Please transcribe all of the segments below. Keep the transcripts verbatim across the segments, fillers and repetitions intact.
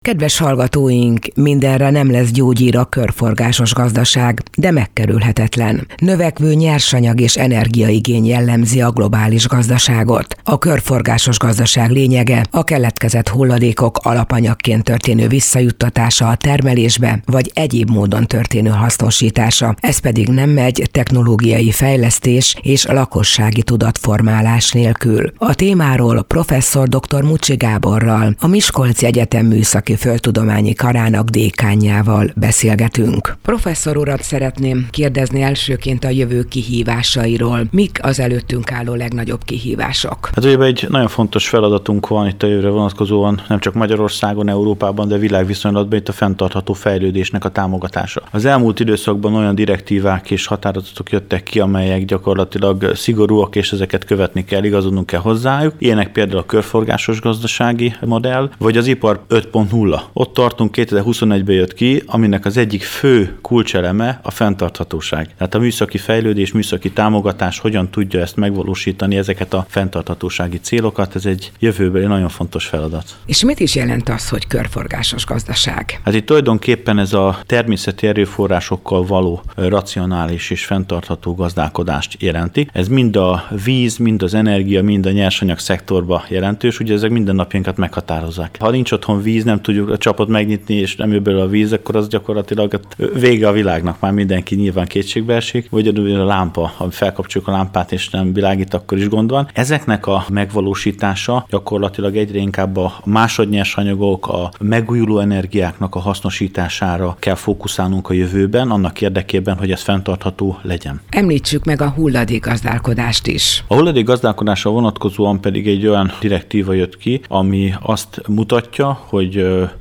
Kedves hallgatóink, mindenre nem lesz gyógyír a körforgásos gazdaság, de megkerülhetetlen. Növekvő nyersanyag és energiaigény jellemzi a globális gazdaságot. A körforgásos gazdaság lényege a keletkezett hulladékok alapanyagként történő visszajuttatása a termelésbe, vagy egyéb módon történő hasznosítása. Ez pedig nem megy technológiai fejlesztés és lakossági tudatformálás nélkül. A témáról professzor dr. Mucsi Gáborral, a Miskolci Egyetem Műszaki Földtudományi Karának dékánjával beszélgetünk. Professzor urat szeretném kérdezni elsőként a jövő kihívásairól. Mik az előttünk álló legnagyobb kihívások? Hát ugye egy nagyon fontos feladatunk van itt a jövőre vonatkozóan, nem csak Magyarországon, Európában, de világviszonylatban itt a fenntartható fejlődésnek a támogatása. Az elmúlt időszakban olyan direktívák és határozatok jöttek ki, amelyek gyakorlatilag szigorúak, és ezeket követni kell, igazodnunk kell hozzájuk. Ilyenek például a körforgásos gazdasági modell, vagy az ipar öt pont nulla. Ott tartunk, kétezer-huszonegyben jött ki, aminek az egyik fő kulcseleme a fenntarthatóság. Tehát a műszaki fejlődés, műszaki támogatás hogyan tudja ezt megvalósítani, ezeket a fenntarthatósági célokat, ez egy jövőbeli nagyon fontos feladat. És mit is jelent az, hogy körforgásos gazdaság? Hát itt tulajdonképpen ez a természeti erőforrásokkal való racionális és fenntartható gazdálkodást jelenti. Ez mind a víz, mind az energia, mind a nyersanyag szektorba jelentős, ugye ezek mindennapjainkat meghatározzák. Ha nincs otthon víz, nem tudjuk a csapot megnyitni, és nem jön belőle a víz, akkor az gyakorlatilag vége a világnak, már mindenki nyilván kétségbe esik, vagy a lámpa, ha felkapcsoljuk a lámpát és nem világít, akkor is gond van. Ezeknek a megvalósítása gyakorlatilag egyre inkább a másodnyersanyagok, a megújuló energiáknak a hasznosítására kell fókuszálnunk a jövőben, annak érdekében, hogy ez fenntartható legyen. Említsük meg a hulladékgazdálkodást is. A hulladékgazdálkodásra vonatkozóan pedig egy olyan direktíva jött ki, ami azt mutatja, hogy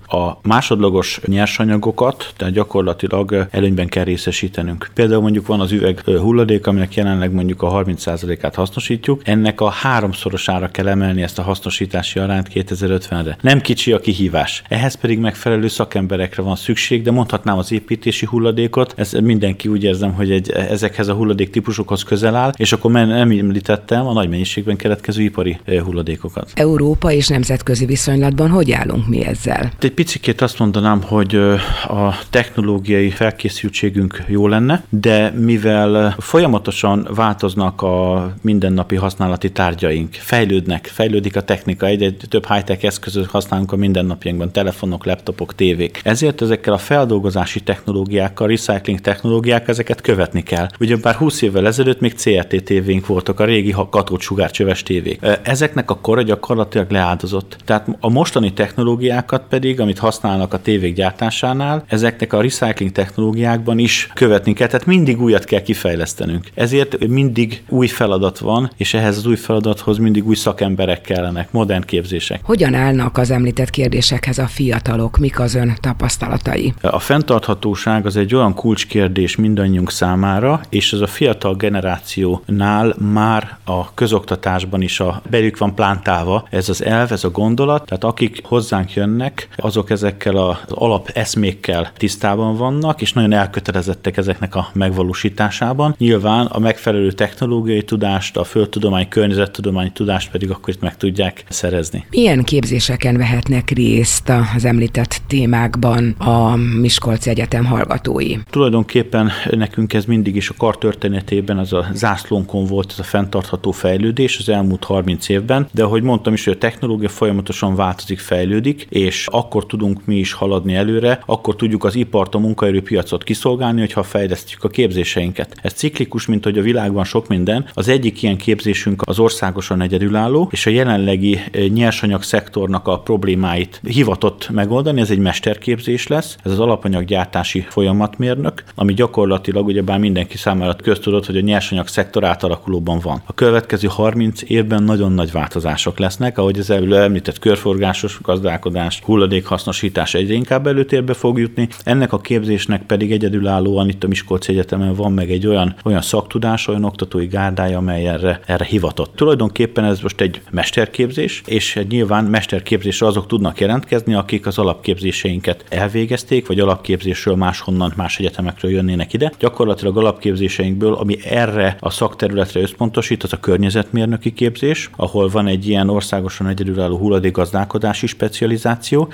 a másodlagos nyersanyagokat, tehát gyakorlatilag előnyben kell részesítenünk. Például mondjuk van az üveg hulladék, aminek jelenleg mondjuk a harminc százalékát hasznosítjuk, ennek a háromszorosára kell emelni ezt a hasznosítási arányt kétezer-ötvenre. Nem kicsi a kihívás. Ehhez pedig megfelelő szakemberekre van szükség, de mondhatnám az építési hulladékot, ez mindenki úgy érzem, hogy egy, ezekhez a hulladék típusokhoz közel áll, és akkor nem említettem a nagy mennyiségben keletkező ipari hulladékokat. Európa és nemzetközi viszonylatban hogy állunk mi ezzel? Egy picikét azt mondanám, hogy a technológiai felkészültségünk jó lenne, de mivel folyamatosan változnak a mindennapi használati tárgyaink, fejlődnek, fejlődik a technika, egyre több high-tech eszközöt használunk a mindennapjainkban, telefonok, laptopok, tévék. Ezért ezekkel a feldolgozási technológiákkal, recycling technológiák, ezeket követni kell. Ugyebár húsz évvel ezelőtt még cé er té tévénk voltak, a régi katódsugárcsöves tévék. Ezeknek a kora gyakorlatilag leáldozott. Tehát a mostani technológiákat pedig, amit használnak a tévék gyártásánál, ezeknek a recycling technológiákban is követni kell, tehát mindig újat kell kifejlesztenünk. Ezért mindig új feladat van, és ehhez az új feladathoz mindig új szakemberek kellenek, modern képzések. Hogyan állnak az említett kérdésekhez a fiatalok? Mik az ön tapasztalatai? A fenntarthatóság az egy olyan kulcskérdés mindannyiunk számára, és ez a fiatal generációnál már a közoktatásban is a belük van plántálva ez az elv, ez a gondolat, tehát akik hozzánk jönnek, azok ezekkel az alapeszmékkel tisztában vannak, és nagyon elkötelezettek ezeknek a megvalósításában. Nyilván a megfelelő technológiai tudást, a földtudomány, környezettudományi tudást pedig akkor itt meg tudják szerezni. Milyen képzéseken vehetnek részt az említett témákban a Miskolci Egyetem hallgatói? Tulajdonképpen nekünk ez mindig is a kar történetében az a zászlónkon volt, ez a fenntartható fejlődés az elmúlt harminc évben, de ahogy mondtam is, hogy a technológia folyamatosan változik, fejlődik, és akkor tudunk mi is haladni előre, akkor tudjuk az ipart, a munkaerőpiacot kiszolgálni, hogyha fejlesztjük a képzéseinket. Ez ciklikus, mint hogy a világban sok minden. Az egyik ilyen képzésünk az országosan egyedülálló, és a jelenlegi nyersanyag szektornak a problémáit hivatott megoldani, ez egy mesterképzés lesz, ez az alapanyaggyártási folyamatmérnök, ami gyakorlatilag ugyebár mindenki számára köztudott, hogy a nyersanyag szektor átalakulóban van. A következő harminc évben nagyon nagy változások lesznek, ahogy az előbb említett körforgásos gazdálkodás, hulladékhasznosítás egyre inkább előtérbe fog jutni. Ennek a képzésnek pedig egyedülállóan itt a Miskolci Egyetemen van meg egy olyan, olyan szaktudás, olyan oktatói gárdája, amely erre, erre hivatott. Tulajdonképpen ez most egy mesterképzés, és nyilván mesterképzésre azok tudnak jelentkezni, akik az alapképzéseinket elvégezték, vagy alapképzésről máshonnan, más egyetemekről jönnének ide. Gyakorlatilag alapképzéseinkből, ami erre a szakterületre összpontosít, az a környezetmérnöki képzés, ahol van egy ilyen országosan egyedülálló hulladékgazdálkodási specializáció.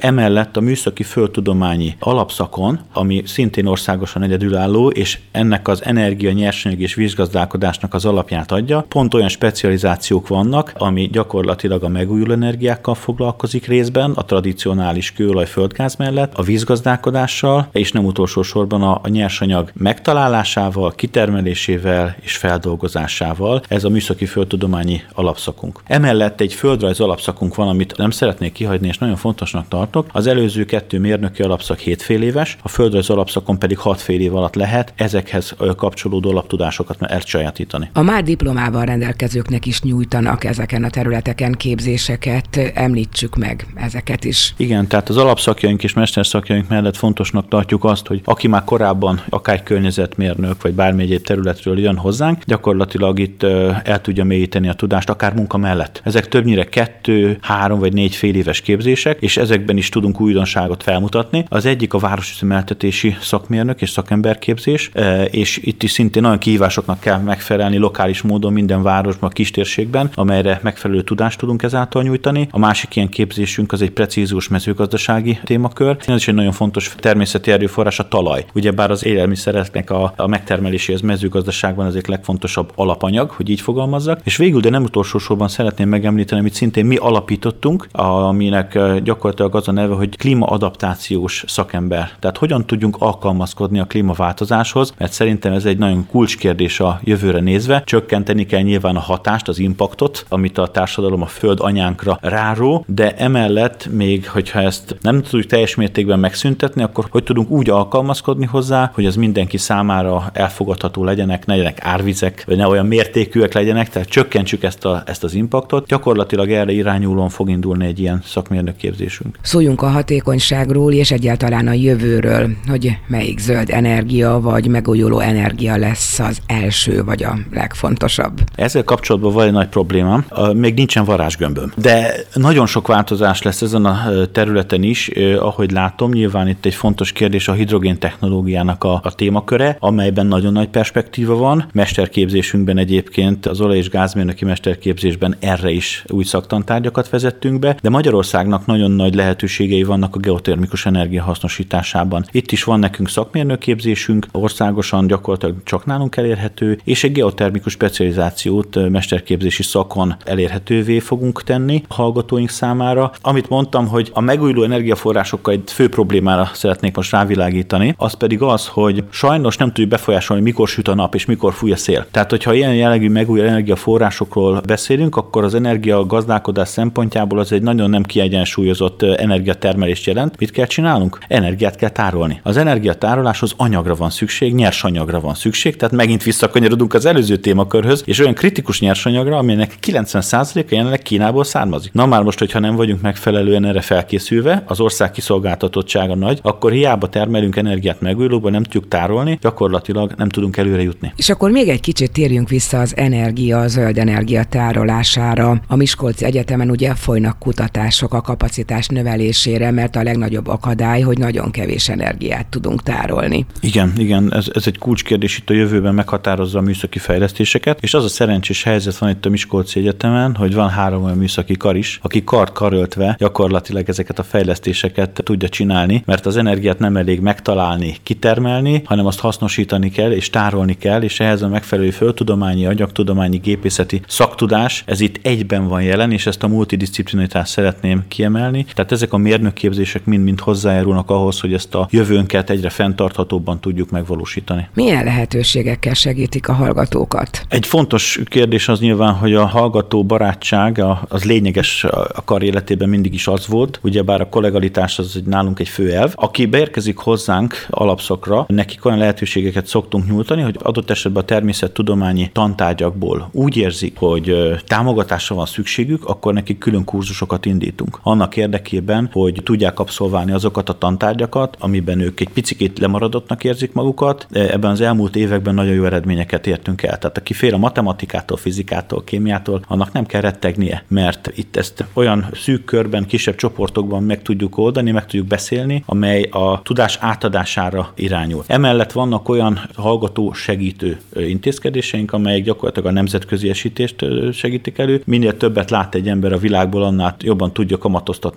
Emellett a műszaki földtudományi alapszakon, ami szintén országosan egyedülálló, és ennek az energia, nyersanyag és vízgazdálkodásnak az alapját adja, pont olyan specializációk vannak, ami gyakorlatilag a megújuló energiákkal foglalkozik részben, a tradicionális kőolaj, földgáz mellett, a vízgazdálkodással, és nem utolsó sorban a, a nyersanyag megtalálásával, kitermelésével és feldolgozásával. Ez a műszaki földtudományi alapszakunk. Emellett egy földrajz alapszakunk van, amit nem szeretnék kihagyni, és nagyon fontosnak tartok. Az előző kettő mérnöki alapszak hét fél éves, a földrajz alapszakon pedig hat fél év alatt lehet ezekhez kapcsolódó alaptudásokat elsajátítani. A már diplomával rendelkezőknek is nyújtanak ezeken a területeken képzéseket, említsük meg ezeket is. Igen, tehát az alapszakjaink és mesterszakjaink mellett fontosnak tartjuk azt, hogy aki már korábban akár környezetmérnök vagy bármi egyéb területről jön hozzánk, gyakorlatilag itt el tudja mélyíteni a tudást, akár munka mellett. Ezek többnyire kettő, három vagy négy fél éves képzések, és ezekben is tudunk újdonságot felmutatni. Az egyik a városüzemeltetési szakmérnök és szakemberképzés, és itt is szintén nagyon kihívásoknak kell megfelelni lokális módon minden városban, kistérségben, amelyre megfelelő tudást tudunk ezáltal nyújtani. A másik ilyen képzésünk az egy precízus mezőgazdasági témakör. Ez is egy nagyon fontos természeti erőforrás, a talaj. Ugyebár az élelmiszereknek a, a megtermeléséhez mezőgazdaságban az egyik legfontosabb alapanyag, hogy így fogalmazzak. És végül, de nem utolsó sorban szeretném megemlíteni, amit szintén mi alapítottunk, aminek gyakorlatilag az a neve, hogy klímaadaptációs szakember. Tehát hogyan tudjunk alkalmazkodni a klímaváltozáshoz, mert szerintem ez egy nagyon kulcskérdés a jövőre nézve. Csökkenteni kell nyilván a hatást, az impaktot, amit a társadalom a föld anyánkra ráró, de emellett még, hogyha ezt nem tudjuk teljes mértékben megszüntetni, akkor hogy tudunk úgy alkalmazkodni hozzá, hogy az mindenki számára elfogadható legyenek, ne legyenek árvizek, vagy ne olyan mértékűek legyenek, tehát csökkentsük ezt, a, ezt az impaktot. Gyakorlatilag erre irányulóan fog indulni egy ilyen szakmérnökképzésünk. Szóljunk a hatékonyságról és egyáltalán a jövőről, hogy melyik zöld energia vagy megújuló energia lesz az első vagy a legfontosabb. Ezzel kapcsolatban van egy nagy probléma, még nincsen varázsgömböm. De nagyon sok változás lesz ezen a területen is, ahogy látom, nyilván itt egy fontos kérdés a hidrogén technológiának a, a témaköre, amelyben nagyon nagy perspektíva van. Mesterképzésünkben egyébként az olaj- és gázmérnöki mesterképzésben erre is új szaktantárgyakat vezettünk be, de Magyarországnak nagyon nagy lehetőségei vannak a geotermikus energia hasznosításában. Itt is van nekünk szakmérnökképzésünk, országosan gyakorlatilag csak nálunk elérhető, és egy geotermikus specializációt mesterképzési szakon elérhetővé fogunk tenni a hallgatóink számára. Amit mondtam, hogy a megújuló energiaforrásokkal egy fő problémára szeretnék most rávilágítani, az pedig az, hogy sajnos nem tudjuk befolyásolni, mikor süt a nap és mikor fúj a szél. Tehát, hogyha ilyen jellegű megújuló energiaforrásokról beszélünk, akkor az energiagazdálkodás szempontjából az egy nagyon nem kiegyensúlyozott energiatermelést jelent. Mit kell csinálnunk? Energiát kell tárolni. Az energiatároláshoz anyagra van szükség, nyersanyagra van szükség, tehát megint visszakanyarodunk az előző témakörhöz, és olyan kritikus nyersanyagra, aminek kilencven százaléka jelenleg Kínából származik. Na már most, hogyha nem vagyunk megfelelően erre felkészülve, az ország kiszolgáltatottsága nagy, akkor hiába termelünk energiát megújulóban, nem tudjuk tárolni, gyakorlatilag nem tudunk előre jutni. És akkor még egy kicsit térjünk vissza az energia, a zöld energia tárolására. A Miskolci Egyetemen ugye folynak kutatások a kapacitás növelésére, mert a legnagyobb akadály, hogy nagyon kevés energiát tudunk tárolni. Igen, igen, ez, ez egy kulcskérdés, itt a jövőben meghatározza a műszaki fejlesztéseket, és az a szerencsés helyzet van itt a Miskolci Egyetemen, hogy van három olyan műszaki kar is, aki kart karöltve gyakorlatilag ezeket a fejlesztéseket tudja csinálni, mert az energiát nem elég megtalálni, kitermelni, hanem azt hasznosítani kell és tárolni kell, és ehhez a megfelelő földtudományi, agyagtudományi, gépészeti szaktudás, ez itt egyben van jelen, és ezt a multidisciplinaritást szeretném kiemelni. Tehát ezek a mérnökképzések mind-mind hozzájárulnak ahhoz, hogy ezt a jövőnket egyre fenntarthatóbban tudjuk megvalósítani. Milyen lehetőségekkel segítik a hallgatókat? Egy fontos kérdés az nyilván, hogy a hallgató barátság az lényeges a kar életében mindig is az volt, ugyebár a kollegalitás az nálunk egy fő elv. Aki beérkezik hozzánk alapszakra, nekik olyan lehetőségeket szoktunk nyújtani, hogy adott esetben a természettudományi tantárgyakból úgy érzik, hogy támogatásra van szükségük, akkor nekik külön kurzusokat indítunk. Annak érdekében, hogy tudják abszolválni azokat a tantárgyakat, amiben ők egy picit lemaradottnak érzik magukat. Ebben az elmúlt években nagyon jó eredményeket értünk el. Tehát aki fél a matematikától, fizikától, kémiától, annak nem kell rettegnie, mert itt ezt olyan szűk körben, kisebb csoportokban meg tudjuk oldani, meg tudjuk beszélni, amely a tudás átadására irányul. Emellett vannak olyan hallgató segítő intézkedéseink, amelyek gyakorlatilag a nemzetközi esítést segítik elő. Minél többet lát egy ember a világból, annál jobban tudja kamatoztatni a tudását,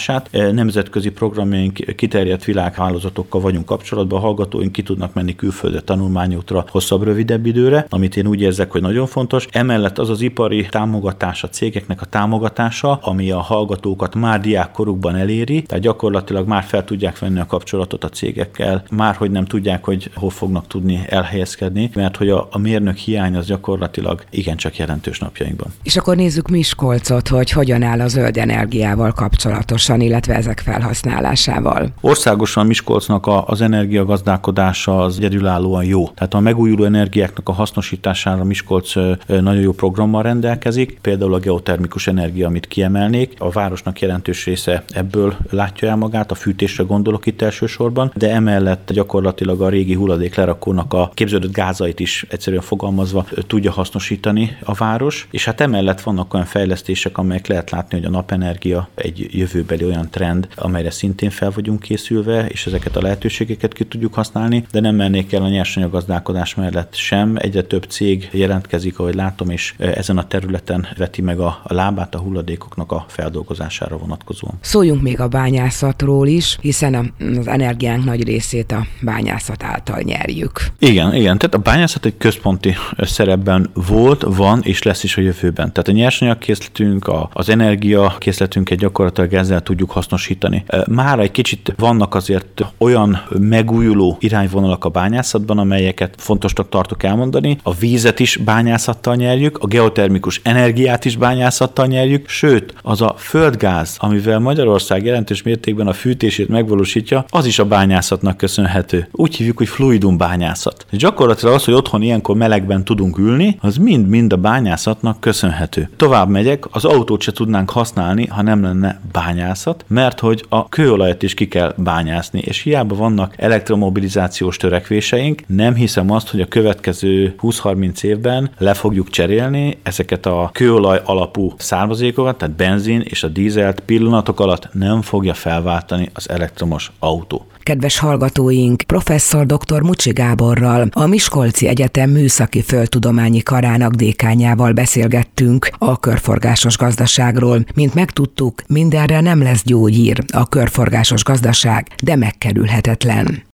támogatását. Nemzetközi programjaink, kiterjedt világhálózatokkal vagyunk kapcsolatban, a hallgatóink ki tudnak menni külföldre tanulmányútra hosszabb, rövidebb időre, amit én úgy érzek, hogy nagyon fontos. Emellett az az ipari támogatás, a cégeknek a támogatása, ami a hallgatókat már diákkorukban eléri, tehát gyakorlatilag már fel tudják venni a kapcsolatot a cégekkel, már hogy nem tudják, hogy hol fognak tudni elhelyezkedni, mert hogy a, a mérnök hiány az gyakorlatilag igencsak jelentős napjainkban. És akkor nézzük Miskolcot, hogy hogyan áll a zöld energiával kapcsolatosan, illetve ezek felhasználásával. Országosan Miskolcnak a, az energiagazdálkodása az egyedülállóan jó. Tehát a megújuló energiáknak a hasznosítására Miskolc nagyon jó programmal rendelkezik, például a geotermikus energia, amit kiemelnék. A városnak jelentős része ebből látja el magát, a fűtésre gondolok itt elsősorban, de emellett gyakorlatilag a régi hulladéklerakónak a képződött gázait is egyszerűen fogalmazva tudja hasznosítani a város, és hát emellett vannak olyan fejlesztések, amelyek lehet látni, hogy a napenergia egy jövőbeli olyan trend, amelyre szintén fel vagyunk készülve, és ezeket a lehetőségeket ki tudjuk használni, de nem mennék el a nyersanyaggazdálkodás mellett sem. Egyre több cég jelentkezik, ahogy látom, és ezen a területen veti meg a, a lábát a hulladékoknak a feldolgozására vonatkozóan. Szóljunk még a bányászatról is, hiszen az energiánk nagy részét a bányászat által nyerjük. Igen, igen. Tehát a bányászat egy központi szerepben volt, van és lesz is a jövőben. Tehát a nyersanyagkészletünk, a, az energiakészletünket gyakorlatilag ezzel tudjuk hasznosítani. Már egy kicsit vannak azért olyan megújuló irányvonalak a bányászatban, amelyeket fontosnak tartok elmondani. A vízet is bányászattal nyerjük, a geotermikus energiát is bányászattal nyerjük, sőt, az a földgáz, amivel Magyarország jelentős mértékben a fűtését megvalósítja, az is a bányászatnak köszönhető. Úgy hívjuk, hogy fluidum bányászat. Gyakorlatilag az, hogy otthon ilyenkor melegben tudunk ülni, az mind-mind a bányászatnak köszönhető. Tovább megyek, az autót se tudnánk használni, ha nem lenne bányászat, mert hogy a kőolajat is ki kell bányászni, és hiába vannak elektromobilizációs törekvéseink, nem hiszem azt, hogy a következő húsz-harminc évben le fogjuk cserélni ezeket a kőolaj alapú származékokat, tehát benzin és a dízelt pillanatok alatt nem fogja felváltani az elektromos autó. Kedves hallgatóink, professzor dr. Mucsi Gáborral, a Miskolci Egyetem Műszaki Földtudományi Karának dékánjával beszélgettünk a körforgásos gazdaságról. Mint megtudtuk, mindenre nem lesz gyógyír, a körforgásos gazdaság, de megkerülhetetlen.